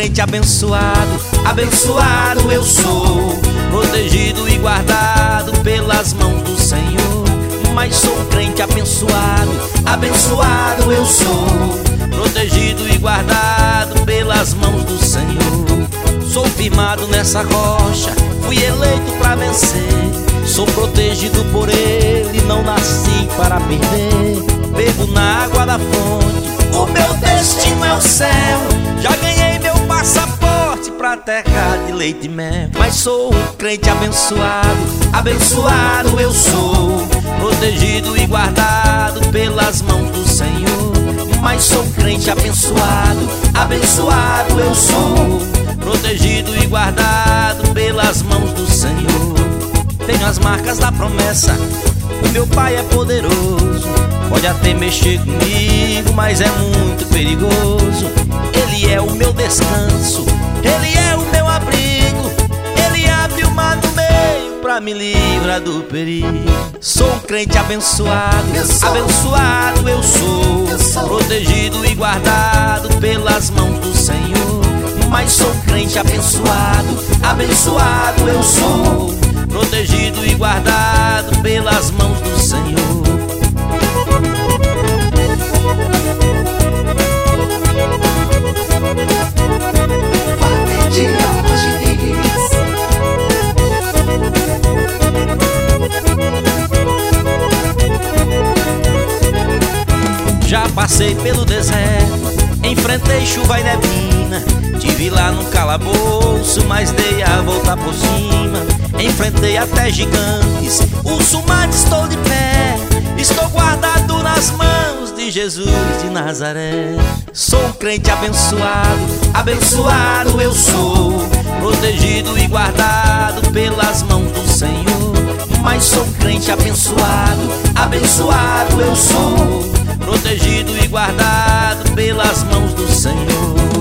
crente abençoado, abençoado eu sou, protegido e guardado pelas mãos do Senhor. Mas sou crente abençoado, abençoado eu sou, protegido e guardado pelas mãos do Senhor. Sou firmado nessa rocha, fui eleito pra vencer. Sou protegido por Ele, não nasci para perder. Bebo na água da fonte, o meu destino é o céu. Já ganhei meu passaporte pra terra de leite e mel. Mas sou um crente abençoado, abençoado eu sou, protegido e guardado pelas mãos do Senhor. Mas sou crente abençoado, abençoado eu sou, protegido e guardado pelas mãos do Senhor. Tenho as marcas da promessa, o meu Pai é poderoso. Pode até mexer comigo, mas é muito perigoso. Ele é o meu descanso, Ele é o meu abrigo. Ele abre o mar no meio pra me livrar do perigo. Sou um crente abençoado, abençoado eu sou, protegido e guardado pelas mãos do Senhor. Mas sou um crente abençoado, abençoado eu sou, protegido e guardado pelas mãos do Senhor. Já passei pelo deserto, enfrentei chuva e neblina. Tive lá no calabouço, mas dei a volta por cima. Enfrentei até gigantes, urso mar, estou de pé. Estou guardado nas mãos de Jesus de Nazaré. Sou um crente abençoado, abençoado eu sou, protegido e guardado pelas mãos do Senhor. Mas sou um crente abençoado, abençoado eu sou, protegido e guardado pelas mãos do Senhor.